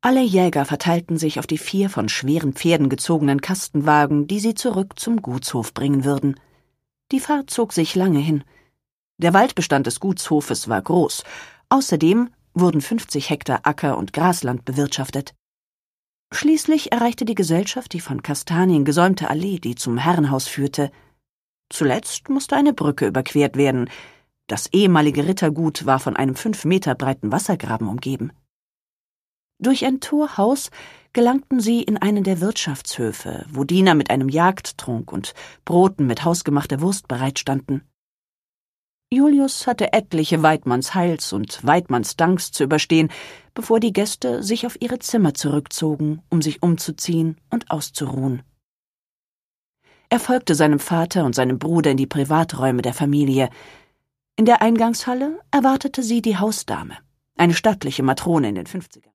Alle Jäger verteilten sich auf die 4 von schweren Pferden gezogenen Kastenwagen, die sie zurück zum Gutshof bringen würden. Die Fahrt zog sich lange hin. Der Waldbestand des Gutshofes war groß. Außerdem wurden 50 Hektar Acker- und Grasland bewirtschaftet. Schließlich erreichte die Gesellschaft die von Kastanien gesäumte Allee, die zum Herrenhaus führte. Zuletzt musste eine Brücke überquert werden. Das ehemalige Rittergut war von einem 5 Meter breiten Wassergraben umgeben. Durch ein Torhaus gelangten sie in einen der Wirtschaftshöfe, wo Diener mit einem Jagdtrunk und Broten mit hausgemachter Wurst bereitstanden. Julius hatte etliche Weidmanns-Heils- und Weidmanns-Danks zu überstehen, bevor die Gäste sich auf ihre Zimmer zurückzogen, um sich umzuziehen und auszuruhen. Er folgte seinem Vater und seinem Bruder in die Privaträume der Familie. In der Eingangshalle erwartete sie die Hausdame, eine stattliche Matrone in den 50ern.